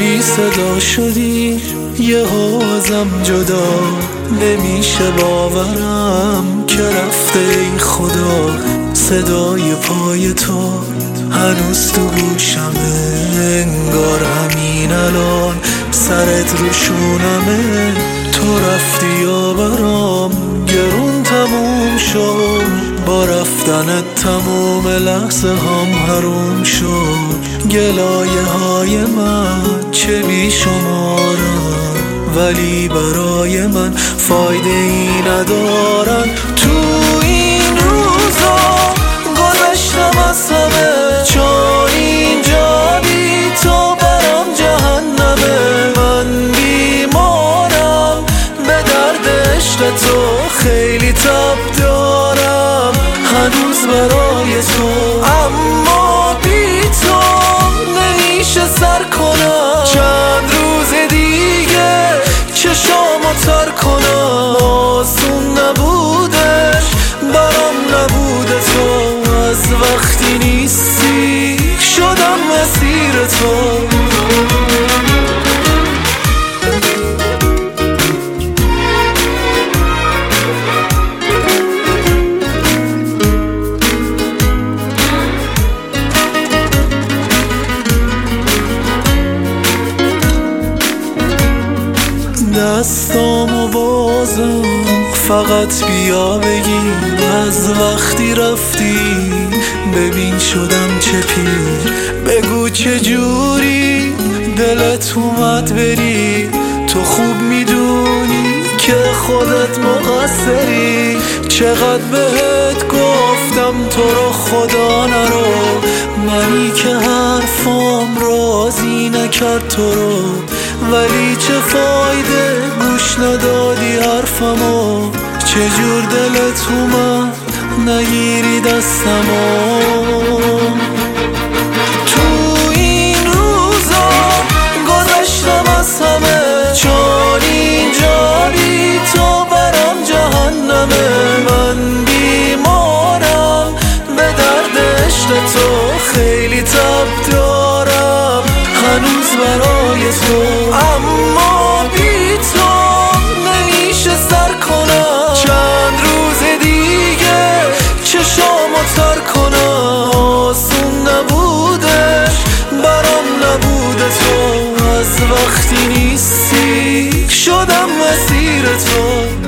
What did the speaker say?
بی صدا شدی یه ازم جدا نمیشه باورم که رفته ای خدا. صدای پای تو هنوز تو گوشمه، انگار همین الان سرت رو شونمه. تو رفتی یا برام گرون تموم شد، با رفتنت تموم لحظه هم حروم شد. گلایه های من چه بی شمارن، ولی برای من فایده ای ندارن. تو این روزا گذشتم از همه، چون اینجا بی تو برام جهنمه. من بیمارم به درد عشق تو، خیلی تب دارم هنوز برای تو. اما بی تو نمیشه سر کنم، چند روز دیگه چشامو تر کنم. آسون نبودش برام نبوده تو، از وقتی نیستی شدم مسیر تو. دستامو بازم فقط بیا بگیر، از وقتی رفتی ببین شدم چه پیر. بگو چه جوری دلت اومد بری، تو خوب میدونی که خودت مقصری. چقدر بهت گفتم تو رو خدا نرو، منی که حرفام راضی نکرد تو رو. ولی چه فایده گوش ندادی حرفمو، چجور دلت اومد نگیری دستمو. تو این روزا گذشتم از همه، چون اینجا بی تو برام جهنمه. من بیمارم به درد عشق تو، خیلی تب دارم هنوز برای تو. اما بی تو نمیشه سر کنم، چند روز دیگه چشامو تر کنم. آسون نبودش برام نبوده تو، از وقتی نیستی شدم مسیر تو.